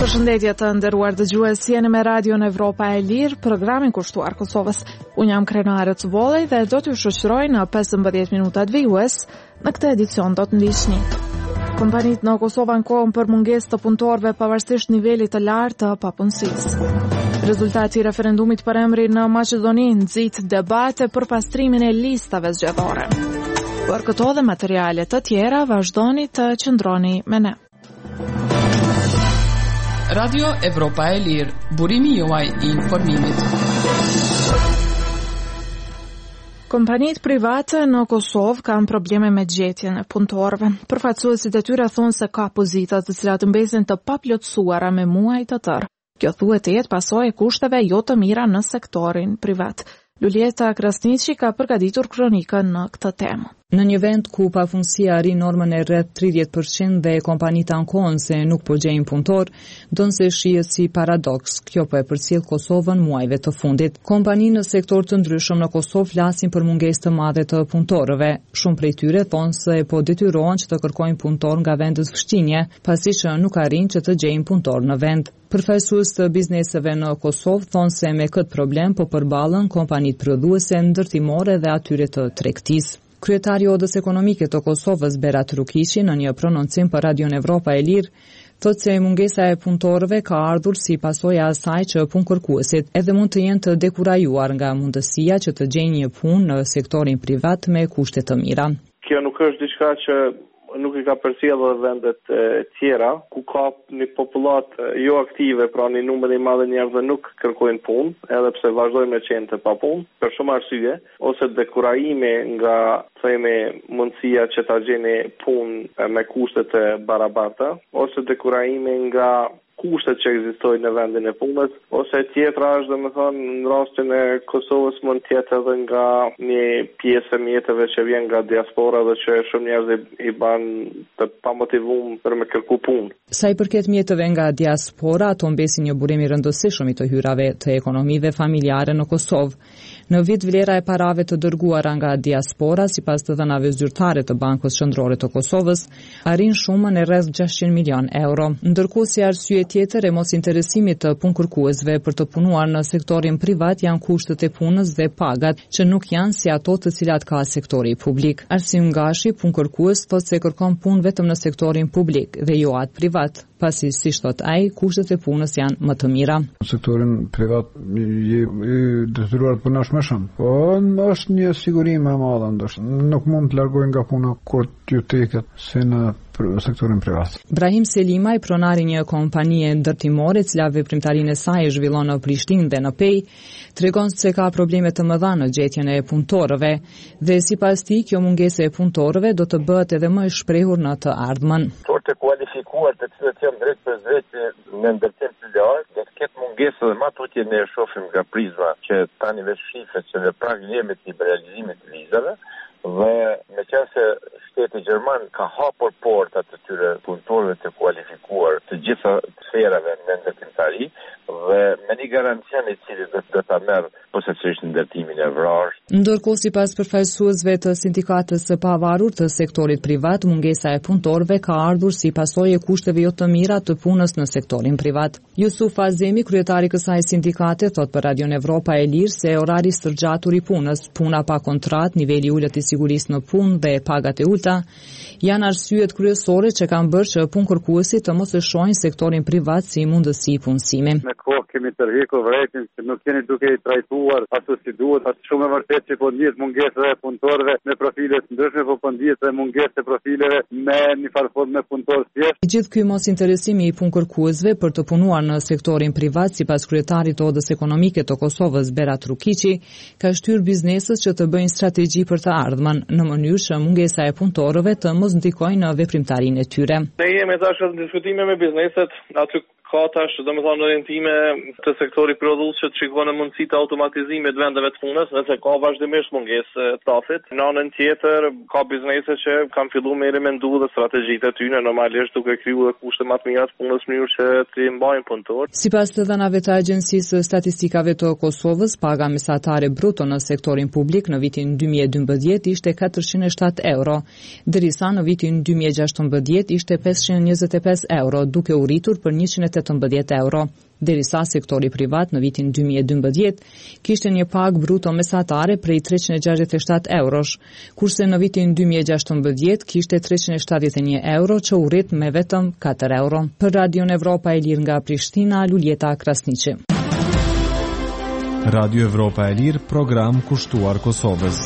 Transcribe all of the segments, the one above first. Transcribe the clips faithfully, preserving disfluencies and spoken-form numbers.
Përshëndetje të nderuar dëgjues, jeni me Radion Evropa e Lirë, programin kushtuar Kosovës. Unë jam Krenare Cubolej dhe do t'ju shoqëroj në pesëmbëdhjetë minutat vijues në këtë edicion do të ndiqni. Kompanitë në Kosovë ankohen për mungesë të punëtorëve pavarësisht nivelit të lartë të papunësisë. Rezultati i referendumit për emrin në Maqedoni nxit debate për pastrimin e listave zgjedhore. Për këto dhe materiale të tjera vazhdoni të qëndroni me ne. Radio Evropa e Lirë, burimi juaj i informimit. Kompanitë private në Kosovë kanë probleme me gjetjen e punëtorëve. Përfaqësuesit e tyre thonë se ka pozita të cilat mbesin të paplotësuara me muaj të tërë. Kjo thuhet të jetë pasojë e kushteve jo të mira në sektorin privat. Lulieta Krasniqi ka përgatitur kronikën në këtë temë. Në një vend ku papunësia arrin normën e rreth tridhjetë përqind dhe kompanitë ankohen se nuk po gjejnë punëtor, donse shihet si paradoks. Kjo po e përcjell Kosovën muajve të fundit. Kompanitë në sektor të ndryshëm në Kosovë flasin për mungesë të madhe të punëtorëve. Shumë prej tyre thonë se po detyrohen që të kërkojnë punëtor nga vendet fshtinje, pasi që nuk arrin që të gjejnë punëtor në vend. Përfaqësues të bizneseve në Kosovë thonë se me këtë problem po përballen kompanitë prodhuese ndërtimore dhe atyre të tregtisë. Kryetari i Odës Ekonomike të Kosovës, Berat Rukiqi, në një prononcim për Radion Evropa e Lirë, thotë se mungesa e punëtorëve ka ardhur si pasojë e asaj që punëkërkuesit edhe mund të jenë të dekurajuar nga mundësia që të gjejnë një punë në sektorin privat me kushte të mira. Kjo nuk është diçka që nuk i ka përcjellur vendet e tjera, ku ka një popullat jo aktive, pra një numër i madh njerëzve nuk kërkojnë punë, edhe pse vazhdojnë me qenë të papunë, për shumë arsye, ose dekurajime nga themi mundësia që ta gjeni punë me kushte të barabarta, ose dekurajime nga kushtet që ekzistojnë në vendin e punës, ose tjetra është domethënë në rastin e Kosovës mund të jetë edhe nga një pjesë e mjeteve që vjen nga diaspora dhe që shumë njerëz i bën të pamotivuar për me kërku punë. Sa i përket mjeteve nga diaspora, ato mbesin një burim i rëndësishëm i të hyrave të ekonomive familjare në Kosovë. Në vit vlera e parave të dërguara nga diaspora, sipas të dhënave zyrtare të Bankës Qendrore të Kosovës, arrin shumën e rreth gjashtëqind milion euro. Ndërkohë si arsye tjetër e mos interesimit të punëkërkuesve për të punuar në sektorin privat janë kushtet e punës dhe pagat, që nuk janë si ato të cilat ka sektori publik. Arsim Gashi, punëkërkues, thotë se kërkon punë vetëm në sektorin publik dhe jo atë privat, pasi si thot ai, kushtet e punës janë më të mira. Në sektorin privat je detyruar të punosh më shumë, po është një siguri më e madhe, ndoshta nuk mund të largohen nga puna kur t'ju teket si në sektorin privat. Brahim Selimaj, pronari një kompanie ndërtimore, e cila veprimtarinë e saj e zhvillon në Prishtinë dhe në Pej, tregon se ka probleme të mëdha në gjetjen e punëtorëve dhe sipas tij kjo mungesë e punëtorëve do të bëhet edhe më e shprehur në të ardhmen. Të kualifikuar të cilët janë drejt për drejt në ndërtim filial, do të ketë mungesë dhe më tutje ne e shohim nga prizma që tani vetë shifret që në prag limit të liberalizimit të vizave dhe me qenë se shteti gjerman ka hapur portat të tyre punëtorëve të kualifikuar të gjitha sferave në ndërtimtari dhe me një garancian i cili do të ta merr posaçërisht ndërtimin e vrarë. Ndërkohë sipas përfaqësuesve të sindikatës së pavarur të sektorit privat, mungesa e punëtorëve ka ardhur si pasojë e kushteve jo të mira të punës në sektorin privat. Yusuf Azemi, kryetari i kësaj sindikate, thot për Radion Evropa e Lirë se orari i stërgjatur i punës, puna pa kontratë, niveli i ulët i sigurisë në punë dhe pagat e ulta janë arsyet kryesore që kanë bërë që punëkërkuesit të mos e shohin sektorin privat si mundësi punësimi. Me kohë kemi tërhequr vërejtin që nuk jeni duke i trajtuar ashtu si duhet, ashtu shumë e vërtet që po ndihet mungesë e punëtorëve me profile të ndryshme, po po ndihet edhe mungesë e profileve me një farë formë me punëtorë thjesht. Gjithë ky mos interesimi i punëkërkuesve për të punuar në sektorin privat, sipas kryetarit të Odës Ekonomike të Kosovës, Berat Rukiqi, ka shtyrë bizneset që të bëjnë strategji për të ardhmen në mënyrë që mungesa e punëtorëve të mos ndikojnë në veprimtarinë e tyre. Ne jemi tash në diskutime me bizneset, aty ka tash domethënë orientime të sektorit prodhues që shikojnë mundësi të automatizimit të vendeve të punës, nëse ka vazhdimisht mungesë stafit. Në anën tjetër ka biznese që kanë filluar me rimendu dhe strategjitë e tyre normalisht duke krijuar kushte më të mira të punës në mënyrë që të mbajnë punëtor. Sipas të dhënave të Agjencisë së Statistikave të Kosovës, paga mesatare bruto në sektorin publik në vitin dy mijë e dymbëdhjetë ishte katërqind e shtatë euro, ndërsa në vitin dy mijë e gjashtëmbëdhjetë ishte pesëqind e njëzet e pesë euro, duke u rritur për njëqind e tetëmbëdhjetë euro, derisa sektori privat në vitin dy mijë e dymbëdhjetë kishte një pagë bruto mesatare prej treqind e gjashtëdhjetë e shtatë eurosh, kurse në vitin dy mijë e gjashtëmbëdhjetë kishte treqind e shtatëdhjetë e një euro që u rrit me vetëm katër euro. Për Radion Evropa e Lirë nga Prishtina, Luljeta Krasniqi. Radio Evropa e Lirë, program kushtuar Kosovës.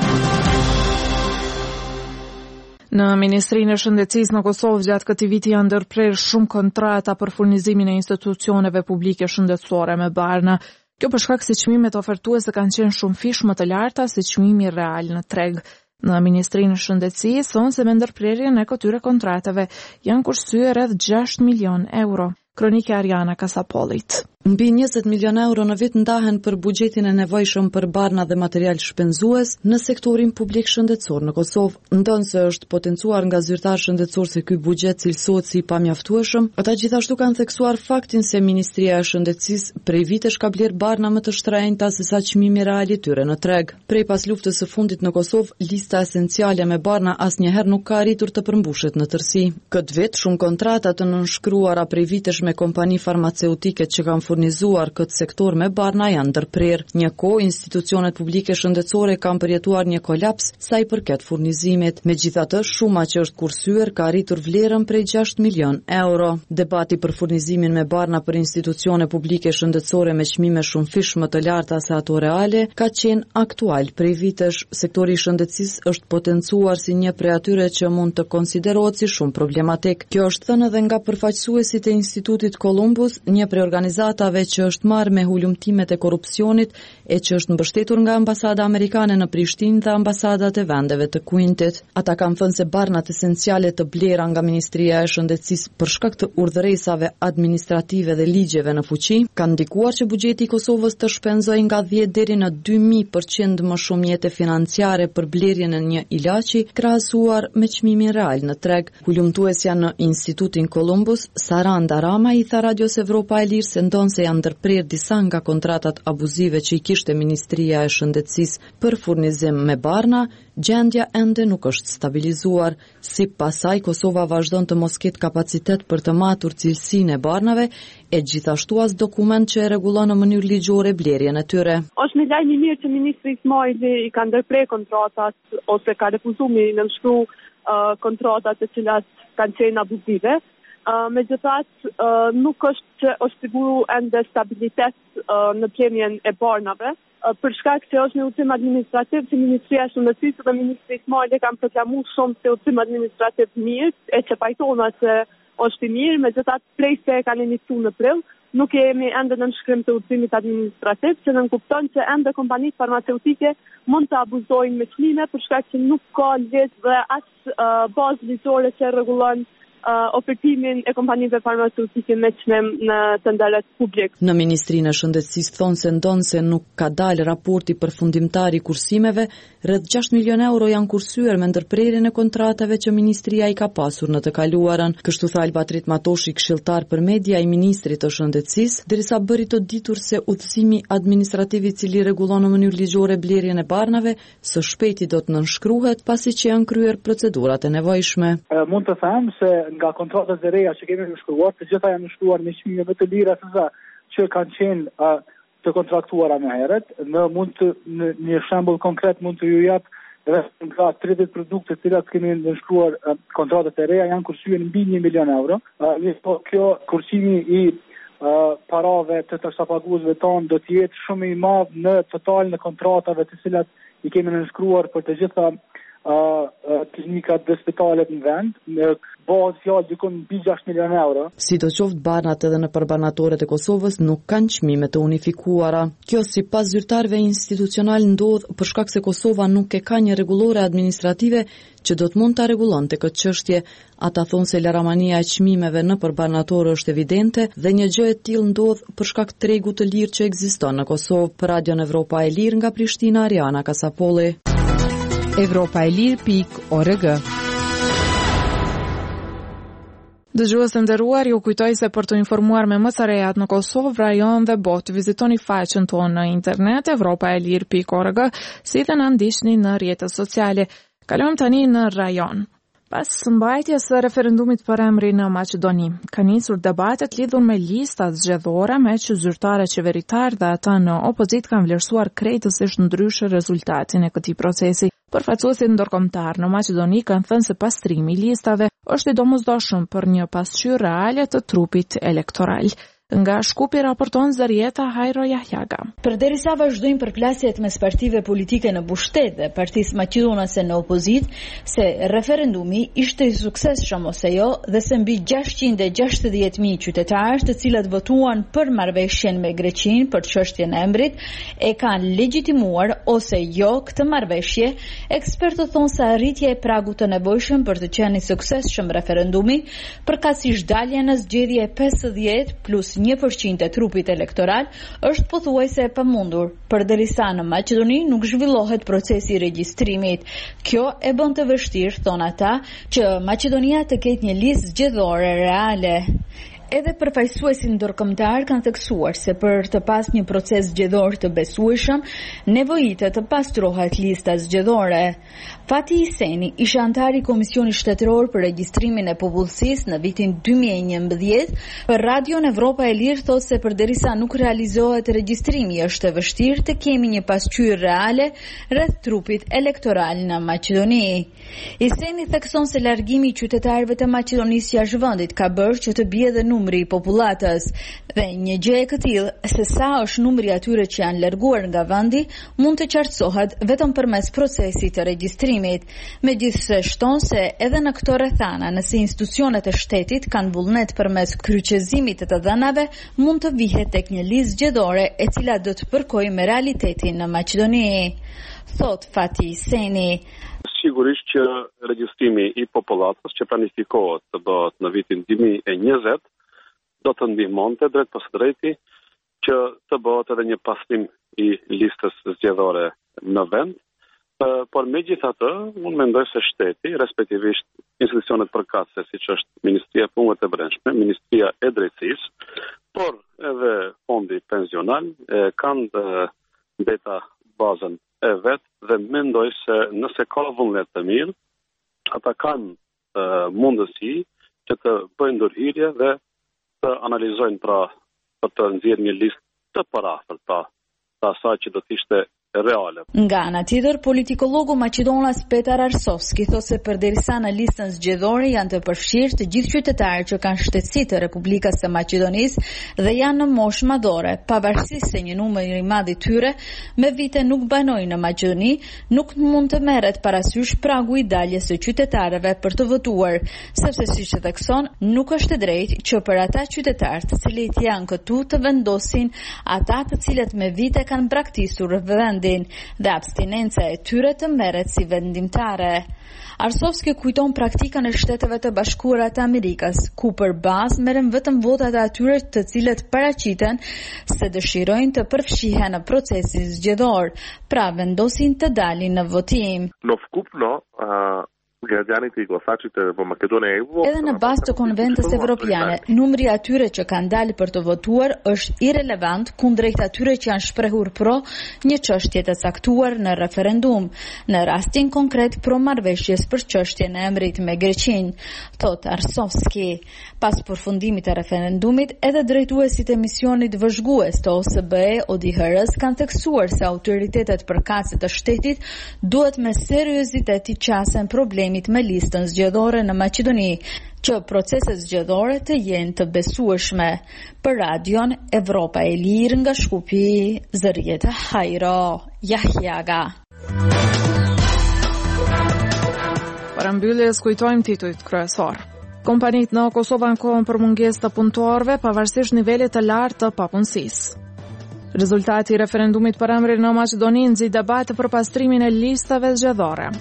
Në Ministrinë e Shëndetësisë në Kosovë gjatë këtij viti janë ndërprerë shumë kontrata për furnizimin e institucioneve publike shëndetësore me barna. Kjo për shkak se çmimet ofertuese kanë qenë shumë fish më të larta se çmimi real në treg. Në Ministrinë e Shëndetësisë thonë se me ndërprerjen e këtyre kontratave janë kursyer rreth gjashtë milion euro. Kronike Ariana Kasapollit. Mbi njëzet milion euro në vit ndahen për buxhetin e nevojshëm për barna dhe material shpenzues në sektorin publik shëndetësor në Kosovë. Ndonë se është potencuar nga zyrtar shëndetësor se ky buxhet cilësohet si pamjaftueshëm, ata gjithashtu kanë theksuar faktin se Ministria e Shëndetësisë prej vitesh ka bler barna më të shtrenjta se sa çmimi real i tyre në treg. Prej pas luftës së fundit në Kosovë, lista esenciale me barna asnjëherë nuk ka arritur të përmbushet në tërësi. Këtë vit shumë kontrata të nënshkruara prej vitesh me kompani farmaceutike që kanë furnizuar këtë sektor me barna janë ndërprer. Një kohë institucionet publike shëndetësore kanë përjetuar një kolaps sa i përket furnizimit. Megjithatë, shuma që është kursyer ka arritur vlerën prej gjashtë milion euro. Debati për furnizimin me barna për institucione publike shëndetësore me çmime shumë fish më të larta se ato reale ka qenë aktual. Prej vitesh, sektori i shëndetësisë është potencuar si një prej atyre që mund të konsiderohet si shumë problematik. Kjo është thënë edhe nga përfaqësuesit e Institutit Columbus, një prej organizatave që është marrë me hulumtimet e korrupsionit e që është mbështetur nga ambasada amerikane në Prishtinë dhe ambasadat e vendeve të Kuintit. Ata kanë thënë se barnat esenciale të blera nga Ministria e Shëndetësisë për shkak të urdhëresave administrative dhe ligjeve në fuqi kanë ndikuar që buxheti i Kosovës të shpenzojë nga dhjetë deri në dy mijë përqind më shumë mjete financiare për blerjen e një ilaçi krahasuar me çmimin real në treg. Hulumtuesja në Institutin Columbus, Saranda Rama, i tha Radios Evropa e Lirë se ndonë se janë ndërprer disa nga kontratat abuzive që i kishte Ministria e Shëndetësisë për furnizim me barna, gjendja ende nuk është stabilizuar. Sipas saj, Kosova vazhdon të mos ketë kapacitet për të matur cilësinë e barnave e gjithashtu as dokument që e rregullon në mënyrë ligjore blerjen e tyre. Është një lajm i mirë që Ministri Ismaili i ka ndërprer kontratat ose ka refuzuar të nënshkru uh, kontratat të cilat kanë qenë abuzive. Uh, me gjithat, uh, nuk është që është siguru ende stabilitet uh, në pjemjen e barnave, uh, për shkak se është një udhëtim administrativ që Ministria e Shëndetësisë dhe Ministri Ismaili kanë proklamuar shumë se udhëtim administrativ mirë, e që pajtona se është i mirë, me gjithat prej se kanë iniciuar në prill, nuk jemi ende në nënshkrim të udhëtimit administrativ, që nënkupton që ende kompanitë farmaceutike mund të abuzojnë me çmime për shkak që nuk ka ligj dhe as uh, bazë ligjore që rregullon Uh, ofertimin e kompanive farmaceutike me çmim në tenderat publik. Në Ministrinë e Shëndetësisë thonë se ndonë se nuk ka dalë raporti përfundimtar i kursimeve, rreth gjashtë milion euro janë kursyer me ndërprerjen e kontratave që Ministria i ka pasur në të kaluarën. Kështu tha Albatrit Matoshi, këshilltar për media i Ministrit të Shëndetësisë, derisa bëri të ditur se udhëzimi administrativ i cili rregullon në mënyrë ligjore blerjen e barnave, së shpejti do të nënshkruhet pasi që janë kryer procedurat e nevojshme. E, mund të them se nga kontratat e reja që kemi nënshkruar, të gjitha janë nënshkruar me çmime më të lira se sa që kanë qenë uh, të kontraktuara më herët. Në mund të në një shembull konkret mund të ju jap edhe nga tridhjetë produkte të cilat kemi nënshkruar uh, kontratat e reja janë kursyer mbi një milion euro. Uh, po kjo kursimi i uh, parave të takspaguesve tonë do të jetë shumë i madh në total në kontratave të cilat i kemi nënshkruar për të gjitha Uh, uh, klinikat dhe spitalet në vend, në bazë fjalë dikon mbi gjashtë milion euro. Sidoqoftë, barnat edhe në përbanatorët e Kosovës nuk kanë çmime të unifikuara. Kjo sipas zyrtarëve institucional ndodh për shkak se Kosova nuk e ka një rregullore administrative që do të mund ta rregullonte këtë çështje. Ata thonë se laramania e çmimeve në përbanatorë është evidente dhe një gjë e tillë ndodh për shkak të tregut të lirë që ekziston në Kosovë. Për Radion Evropa e Lirë nga Prishtina, Ariana Kasapolli. Evropa e Lirë pikë org. Dëgjues të nderuar, ju kujtoj se për të informuar me më të rejat në Kosovë, rajon dhe botë, vizitoni faqen tonë në internet evropa e lirë pikë org, si dhe na ndiqni në rrjetet sociale. Kalojmë tani në rajon. Pas mbajtjes së referendumit për emrin në Maqedoni, ka nisur debatet lidhur me listat zgjedhore me që zyrtarët qeveritar dhe ata në opozit kanë vlerësuar krejtësisht ndryshe rezultatin e këtij procesi. Përfaqësuesit ndërkombëtar në Maqedoni kanë thënë se pastrimi i listave është i domosdoshëm për një pasqyrë reale të trupit elektoral. Nga Shkupi raporton Zarieta Hajro Jahjaga. Përderisa vazhdojnë përplasjet mes partive politike në pushtet dhe Partisë Maqedonase në opozit, se referendumi ishte i suksesshëm ose jo dhe se mbi gjashtëqind e gjashtëdhjetë mijë qytetarë të cilët votuan për marrëveshjen me Greqinë për çështjen e emrit e kanë legjitimuar ose jo këtë marrëveshje, ekspertët thonë se arritja e pragut të nevojshëm për të qenë i suksesshëm referendumi, përkatësisht dalja në zgjedhje pesëdhjetë plus një përqind e trupit elektoral është pothuajse e pamundur, përderisa në Maqedoni nuk zhvillohet procesi i regjistrimit. Kjo e bën të vështirë, thon ata, që Maqedonia të ketë një listë zgjedhore reale. Edhe përfaqësuesit ndërkombëtar kanë theksuar se për të pas një proces zgjedhor të besueshëm, nevojitet të pastrohet lista zgjedhore. Fati Iseni ishte antar i Komisionit Shtetëror për Regjistrimin e Popullsisë në vitin dy mijë e njëmbëdhjetë, për Radion Evropa e Lirë thotë se përderisa nuk realizohet regjistrimi, është e vështirë të kemi një pasqyrë reale rreth trupit elektoral në Maqedoni. Iseni thekson se largimi i qytetarëve të Maqedonisë jashtë vendit ka bërë që të bie dhe numri i popullatës dhe një gjë e këtillë se sa është numri atyre që janë larguar nga vendi mund të qartësohet vetëm përmes procesit të regjistrimit. Megjithse shton se edhe në këto rrethana, nëse institucionet e shtetit kanë vullnet përmes kryqëzimit të të dhënave, mund të vihet tek një listë zgjedhore e cila do të përkojë me realitetin në Maqedoni. Thot Fati Seni. Sigurisht që regjistrimi i popullatës që planifikohet të bëhet në vitin dy mijë e njëzet do të ndihmonte drejt pas drejti që të bëhet edhe një pastrim i listës zgjedhore në vend. Por megjithatë, unë mendoj se shteti, respektivisht institucionet përkatëse siç është Ministria e Punëve të Brendshme, Ministria e Drejtësisë, por edhe fondi pensional kanë mbeta bazën e vet dhe mendoj se nëse ka vullnet të mirë, ata kanë uh, mundësi që të bëjnë ndërhyrje dhe të analizojnë pra për të nxjerrë një listë të parafort pra të asaj që do të ishte reale. Nga ana tjetër, politikologu maqedonas Petar Arsovski thotë se përderisa në listën zgjedhore janë të përfshirë të gjithë qytetarët që kanë shtetësi të Republikës së Maqedonisë dhe janë në moshë madhore, pavarësisht se një numër i madh i tyre me vite nuk banojnë në Maqedoni, nuk mund të merret parasysh pragu i daljes së qytetarëve për të votuar, sepse siç e thekson, nuk është e drejtë që për ata qytetarë të cilët janë këtu të vendosin ata të cilët me vite kanë braktisur vend dhe abstinenca e tyre të merret si vendimtare. Arsovski kujton praktikën e Shteteve të Bashkuara të Amerikës, ku për bazë merren vetëm votat e atyre të cilët paraqiten se dëshirojnë të përfshihen në procesin zgjedhor, pra vendosin të dalin në votim. No skupno, uh... Edhe në bazë të konventës evropiane, numri atyre që kanë dalë për të votuar është irelevant kundrejt atyre që janë shprehur pro një çështje të caktuar në referendum, në rastin konkret pro marrëveshjes për çështjen e emrit me Greqinë, thot Arsovski. Pas përfundimit të referendumit, edhe drejtuesit e misionit vëzhgues të O S B E O D I H R-s kanë theksuar se autoritetet përkatëse të shtetit duhet me seriozitet i qasen problemi me listën zgjedhore në Maqedoni, që proceset zgjedhore të jenë të besueshme. Për Radion Evropa e Lirë nga Shkupi, Zarieta Hajro Jahjaga. Para mbylljes kujtojmë titujt kryesor. Kompanitë në Kosovë ankohen për mungesë të punëtorëve pavarësisht nivelit të lartë të papunësisë. Rezultati i referendumit për emrin në Maqedoni nxit debate për pastrimin e listave zgjedhore.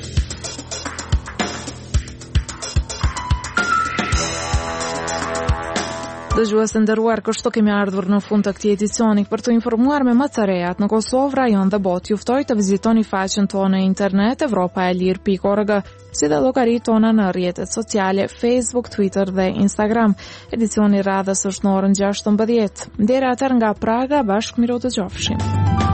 Dëgjues të nderuar, kështu kemi ardhur në fund të këtij edicioni. Për të informuar me më të rejat në Kosovë, rajon dhe botë, ju ftoj të vizitoni faqen tonë në internet evropa e lir pikë org, si dhe llogaritë tona në rrjetet sociale Facebook, Twitter dhe Instagram. Edicioni i radhës është në orën gjashtëmbëdhjetë. Deri atëherë nga Praga, bashkë miru të qofshim.